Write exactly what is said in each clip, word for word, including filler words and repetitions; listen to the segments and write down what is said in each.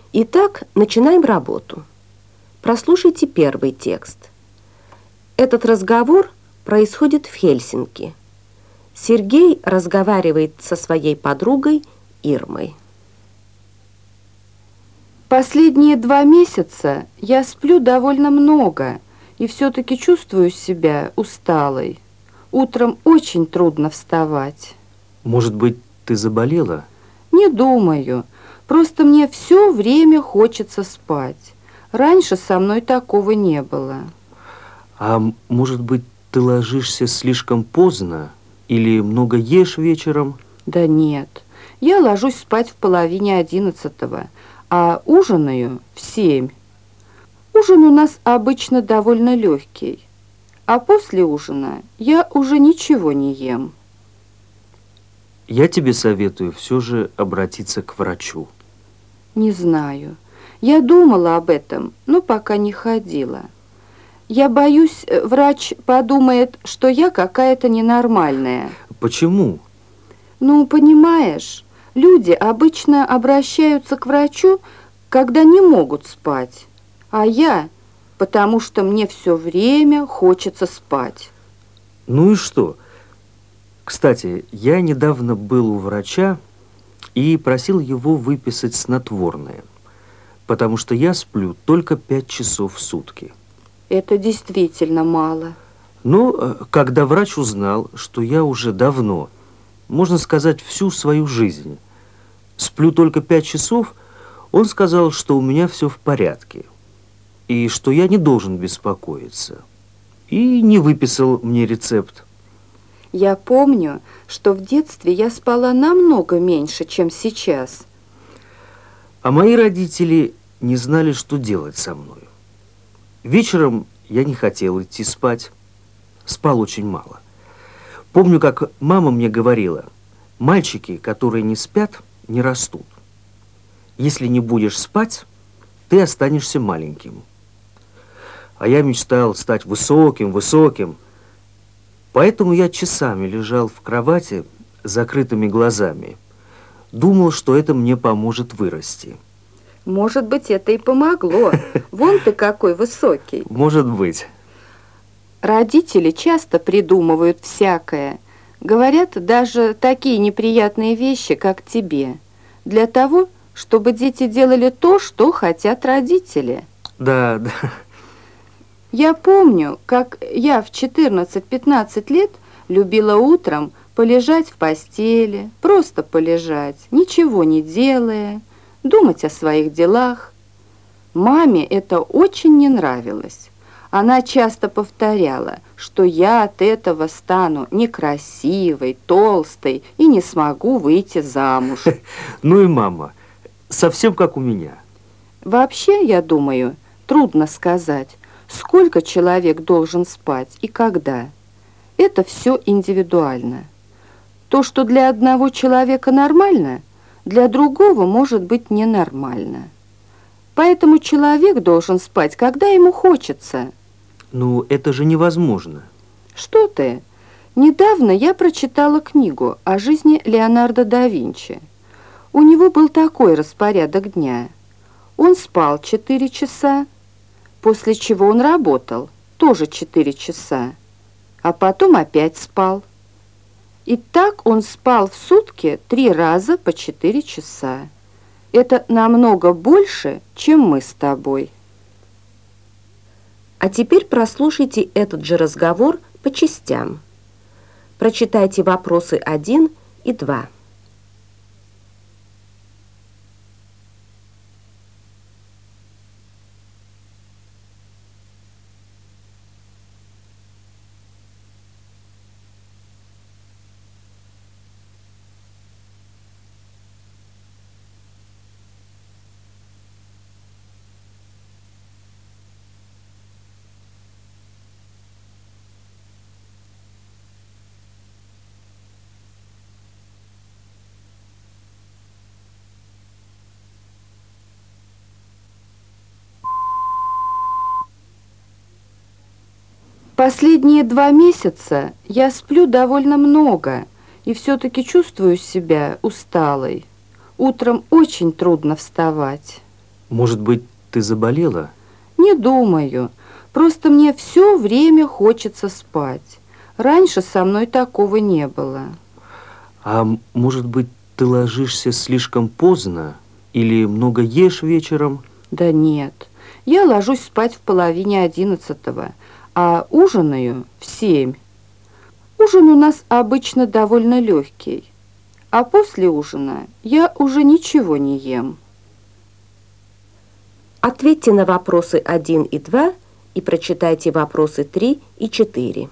Итак, начинаем работу. Прослушайте первый текст. Этот разговор происходит в Хельсинки. Сергей разговаривает со своей подругой Ирмой. Последние два месяца я сплю довольно много и все-таки чувствую себя усталой. Утром очень трудно вставать. Может быть, ты заболела? Не думаю. Просто мне все время хочется спать. Раньше со мной такого не было. А может быть, ты ложишься слишком поздно? Или много ешь вечером? Да нет. Я ложусь спать в половине одиннадцатого, а ужинаю в семь. Ужин у нас обычно довольно легкий. А после ужина я уже ничего не ем. Я тебе советую все же обратиться к врачу. Не знаю. Я думала об этом, но пока не ходила. Я боюсь, врач подумает, что я какая-то ненормальная. Почему? Ну, понимаешь, люди обычно обращаются к врачу, когда не могут спать. А я, потому что мне все время хочется спать. Ну и что? Кстати, я недавно был у врача и просил его выписать снотворное, потому что я сплю только пять часов в сутки. Это действительно мало. Но когда врач узнал, что я уже давно, можно сказать, всю свою жизнь, сплю только пять часов, он сказал, что у меня все в порядке, и что я не должен беспокоиться, и не выписал мне рецепт. Я помню, что в детстве я спала намного меньше, чем сейчас. А мои родители не знали, что делать со мной. Вечером я не хотел идти спать, спал очень мало. Помню, как мама мне говорила: мальчики, которые не спят, не растут. Если не будешь спать, ты останешься маленьким. А я мечтал стать высоким, высоким. Поэтому я часами лежал в кровати с закрытыми глазами. Думал, что это мне поможет вырасти. Может быть, это и помогло. Вон ты какой высокий. Может быть. Родители часто придумывают всякое. Говорят даже такие неприятные вещи, как тебе. Для того, чтобы дети делали то, что хотят родители. Да, да. Я помню, как я в четырнадцать-пятнадцать лет любила утром полежать в постели, просто полежать, ничего не делая, думать о своих делах. Маме это очень не нравилось. Она часто повторяла, что я от этого стану некрасивой, толстой и не смогу выйти замуж. Ну и мама, совсем как у меня. Вообще, я думаю, трудно сказать, сколько человек должен спать и когда. Это все индивидуально. То, что для одного человека нормально, для другого может быть ненормально. Поэтому человек должен спать, когда ему хочется. Ну, это же невозможно. Что ты? Недавно я прочитала книгу о жизни Леонардо да Винчи. У него был такой распорядок дня. Он спал четыре часа, после чего он работал, тоже четыре часа, а потом опять спал. И так он спал в сутки три раза по четыре часа. Это намного больше, чем мы с тобой. А теперь прослушайте этот же разговор по частям. Прочитайте вопросы один и два. Последние два месяца я сплю довольно много и все-таки чувствую себя усталой. Утром очень трудно вставать. Может быть, ты заболела? Не думаю. Просто мне все время хочется спать. Раньше со мной такого не было. А м- может быть, ты ложишься слишком поздно? Или много ешь вечером? Да нет, я ложусь спать в половине одиннадцатого, а ужинаю в семь. Ужин у нас обычно довольно легкий, а после ужина я уже ничего не ем. Ответьте на вопросы один и два и прочитайте вопросы три и четыре.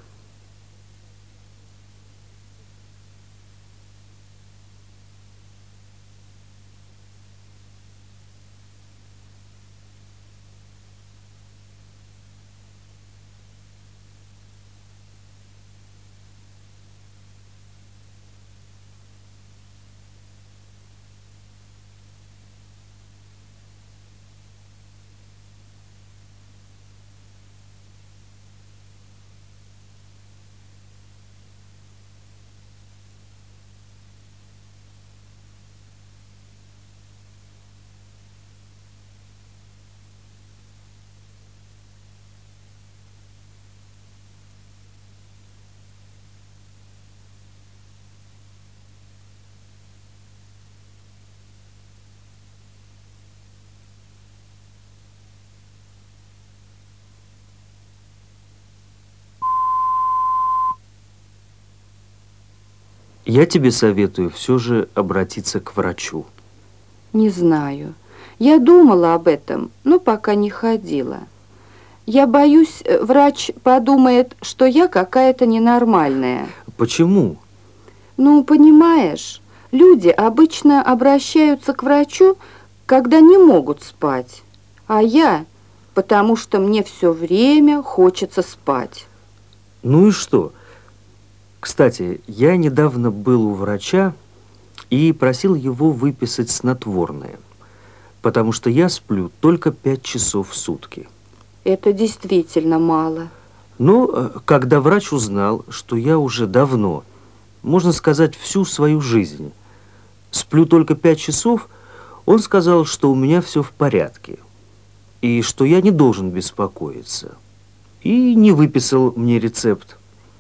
Я тебе советую все же обратиться к врачу. Не знаю. Я думала об этом, но пока не ходила. Я боюсь, э, врач подумает, что я какая-то ненормальная. Почему? Ну, понимаешь, люди обычно обращаются к врачу, когда не могут спать. А я, потому что мне все время хочется спать. Ну и что? Кстати, я недавно был у врача и просил его выписать снотворное, потому что я сплю только пять часов в сутки. Это действительно мало. Но э, когда врач узнал, что я уже давно, можно сказать, всю свою жизнь, сплю только пять часов, он сказал, что у меня все в порядке, и что я не должен беспокоиться, и не выписал мне рецепт.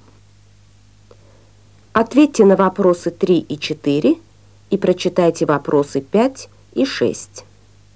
Ответьте на вопросы три и четыре и прочитайте вопросы пять и шесть.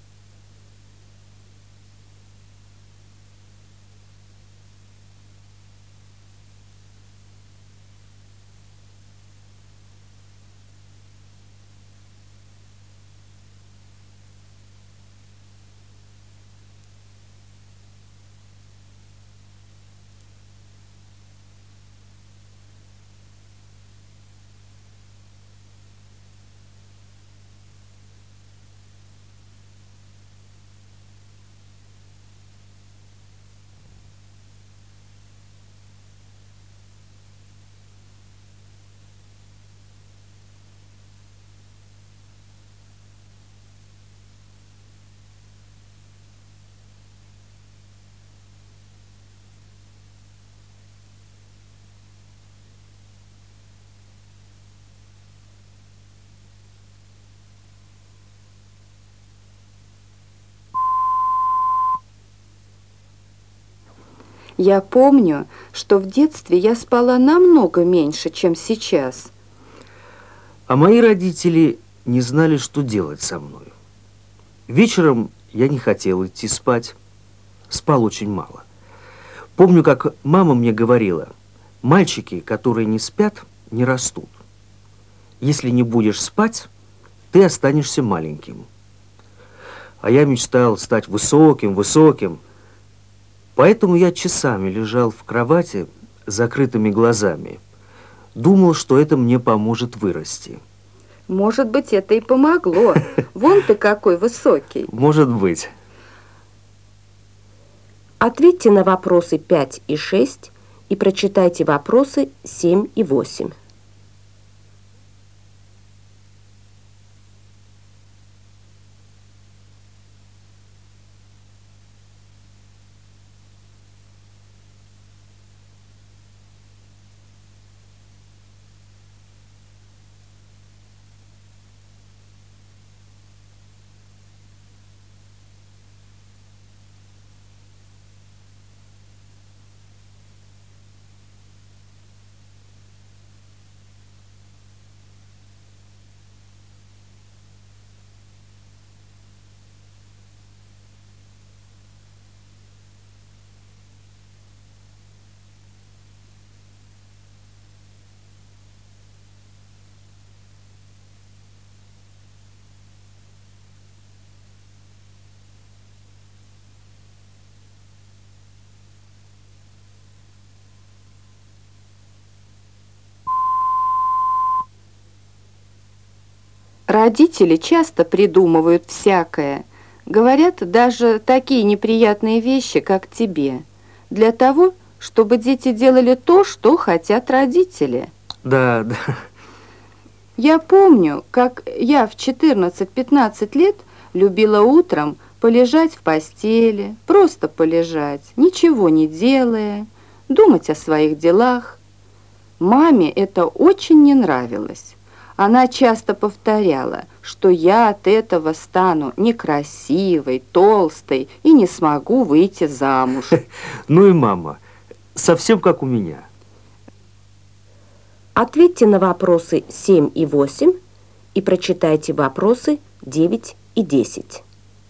Я помню, что в детстве я спала намного меньше, чем сейчас. А мои родители не знали, что делать со мной. Вечером я не хотел идти спать, спал очень мало. Помню, как мама мне говорила, мальчики, которые не спят, не растут. Если не будешь спать, ты останешься маленьким. А я мечтал стать высоким, высоким. Поэтому я часами лежал в кровати с закрытыми глазами. Думал, что это мне поможет вырасти. Может быть, это и помогло. Вон ты какой высокий. Может быть. Ответьте на вопросы пять и шесть и прочитайте вопросы семь и восемь. Родители часто придумывают всякое, говорят даже такие неприятные вещи, как тебе, для того, чтобы дети делали то, что хотят родители. Да, да. Я помню, как я в четырнадцать-пятнадцать лет любила утром полежать в постели, просто полежать, ничего не делая, думать о своих делах. Маме это очень не нравилось. Она часто повторяла, что я от этого стану некрасивой, толстой и не смогу выйти замуж. Ну и мама, совсем как у меня. Ответьте на вопросы семь и восемь и прочитайте вопросы девять и десять.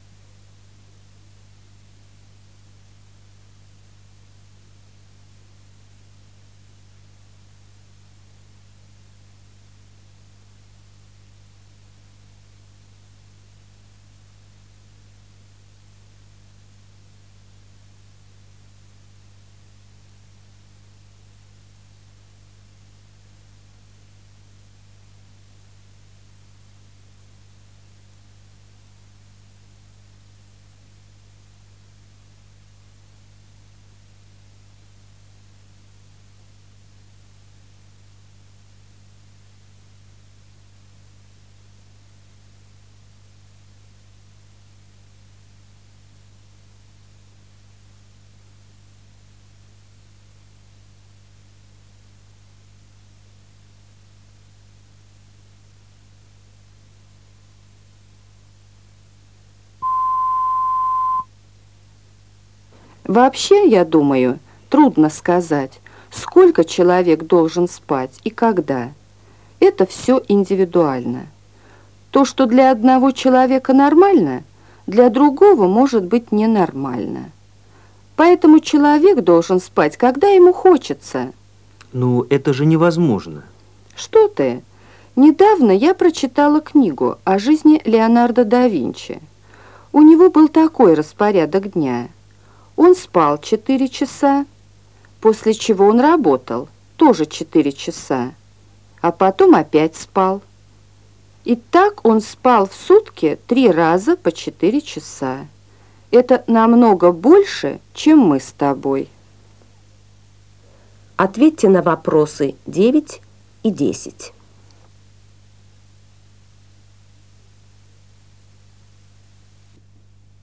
Вообще, я думаю, трудно сказать, сколько человек должен спать и когда. Это все индивидуально. То, что для одного человека нормально, для другого может быть ненормально. Поэтому человек должен спать, когда ему хочется. Ну, это же невозможно. Что ты? Недавно я прочитала книгу о жизни Леонардо да Винчи. У него был такой распорядок дня. Он спал четыре часа, после чего он работал, тоже четыре часа, а потом опять спал. И так он спал в сутки три раза по четыре часа. Это намного больше, чем мы с тобой. Ответьте на вопросы девять и десять.